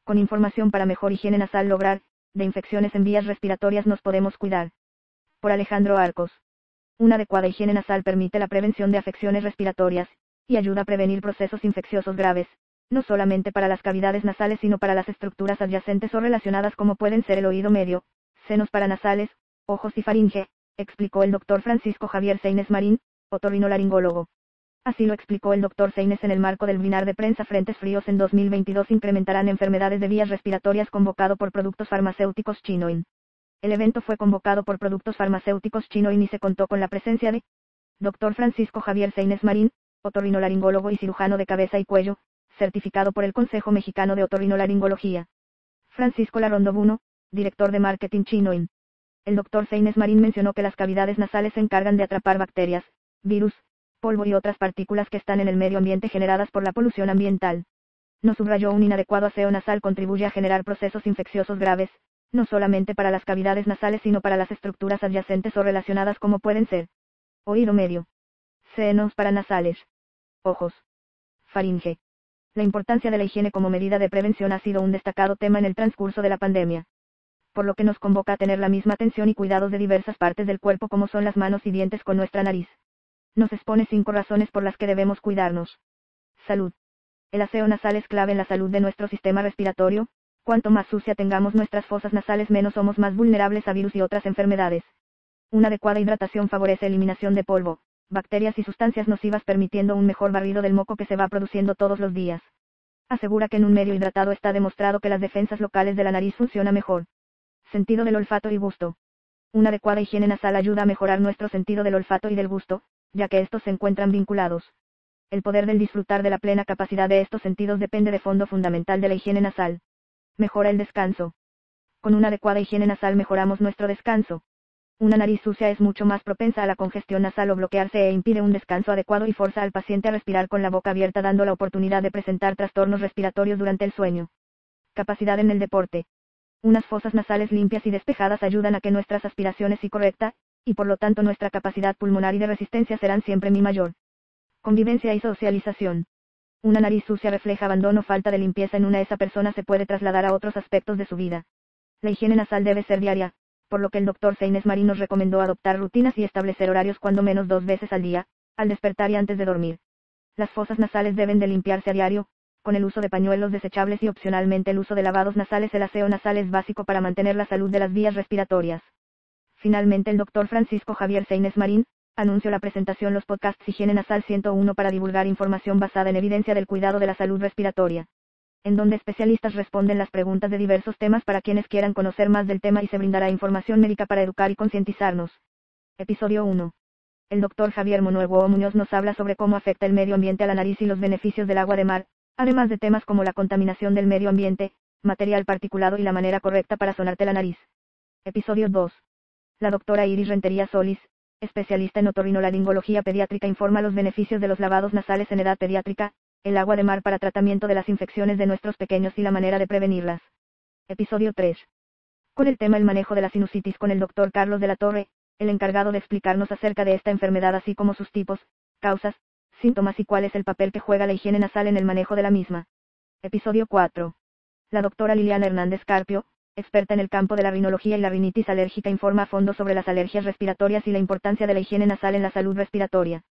Con información para mejor higiene nasal lograr, de infecciones en vías respiratorias nos podemos cuidar. Por Alejandro Arcos. Una adecuada higiene nasal permite la prevención de afecciones respiratorias, y ayuda a prevenir procesos infecciosos graves, no solamente para las cavidades nasales sino para las estructuras adyacentes o relacionadas como pueden ser el oído medio, senos paranasales, ojos y faringe, explicó el Dr. Francisco Javier Seines Marín, otorrinolaringólogo. Así lo explicó el Dr. Seines en el marco del webinar de prensa Frentes Fríos en 2022 incrementarán enfermedades de vías respiratorias convocado por productos farmacéuticos Chinoin. El evento fue convocado por productos farmacéuticos Chinoin y se contó con la presencia de Dr. Francisco Javier Seines Marín, otorrinolaringólogo y cirujano de cabeza y cuello, certificado por el Consejo Mexicano de Otorrinolaringología. Francisco Larrondo Buno, director de marketing Chinoin. El Dr. Seines Marín mencionó que las cavidades nasales se encargan de atrapar bacterias, virus, polvo y otras partículas que están en el medio ambiente generadas por la polución ambiental. No subrayó un inadecuado aseo nasal contribuye a generar procesos infecciosos graves, no solamente para las cavidades nasales sino para las estructuras adyacentes o relacionadas como pueden ser oído medio, senos paranasales, ojos, faringe. La importancia de la higiene como medida de prevención ha sido un destacado tema en el transcurso de la pandemia, por lo que nos convoca a tener la misma atención y cuidados de diversas partes del cuerpo como son las manos y dientes con nuestra nariz. Nos expone 5 razones por las que debemos cuidarnos. Salud. El aseo nasal es clave en la salud de nuestro sistema respiratorio. Cuanto más sucia tengamos nuestras fosas nasales menos somos más vulnerables a virus y otras enfermedades. Una adecuada hidratación favorece eliminación de polvo, bacterias y sustancias nocivas permitiendo un mejor barrido del moco que se va produciendo todos los días. Asegura que en un medio hidratado está demostrado que las defensas locales de la nariz funcionan mejor. Sentido del olfato y gusto. Una adecuada higiene nasal ayuda a mejorar nuestro sentido del olfato y del gusto, ya que estos se encuentran vinculados. El poder del disfrutar de la plena capacidad de estos sentidos depende de fondo fundamental de la higiene nasal. Mejora el descanso. Con una adecuada higiene nasal mejoramos nuestro descanso. Una nariz sucia es mucho más propensa a la congestión nasal o bloquearse e impide un descanso adecuado y forza al paciente a respirar con la boca abierta dando la oportunidad de presentar trastornos respiratorios durante el sueño. Capacidad en el deporte. Unas fosas nasales limpias y despejadas ayudan a que nuestras aspiraciones y correcta, y por lo tanto nuestra capacidad pulmonar y de resistencia serán siempre mi mayor. Convivencia y socialización. Una nariz sucia refleja abandono o falta de limpieza en esa persona se puede trasladar a otros aspectos de su vida. La higiene nasal debe ser diaria, por lo que el Dr. Seines Marín nos recomendó adoptar rutinas y establecer horarios cuando menos 2 veces al día, al despertar y antes de dormir. Las fosas nasales deben de limpiarse a diario, con el uso de pañuelos desechables y opcionalmente el uso de lavados nasales. El aseo nasal es básico para mantener la salud de las vías respiratorias. Finalmente el Dr. Francisco Javier Seines Marín anunció la presentación los podcasts Higiene Nasal 101 para divulgar información basada en evidencia del cuidado de la salud respiratoria, en donde especialistas responden las preguntas de diversos temas para quienes quieran conocer más del tema y se brindará información médica para educar y concientizarnos. Episodio 1. El Dr. Javier Monuego Muñoz nos habla sobre cómo afecta el medio ambiente a la nariz y los beneficios del agua de mar, además de temas como la contaminación del medio ambiente, material particulado y la manera correcta para sonarte la nariz. Episodio 2. La doctora Iris Rentería Solís, especialista en otorrinolaringología pediátrica, informa los beneficios de los lavados nasales en edad pediátrica, el agua de mar para tratamiento de las infecciones de nuestros pequeños y la manera de prevenirlas. Episodio 3. Con el tema el manejo de la sinusitis con el Dr. Carlos de la Torre, el encargado de explicarnos acerca de esta enfermedad así como sus tipos, causas, síntomas y cuál es el papel que juega la higiene nasal en el manejo de la misma. Episodio 4. La doctora Liliana Hernández Carpio, experta en el campo de la rinología y la rinitis alérgica, informa a fondo sobre las alergias respiratorias y la importancia de la higiene nasal en la salud respiratoria.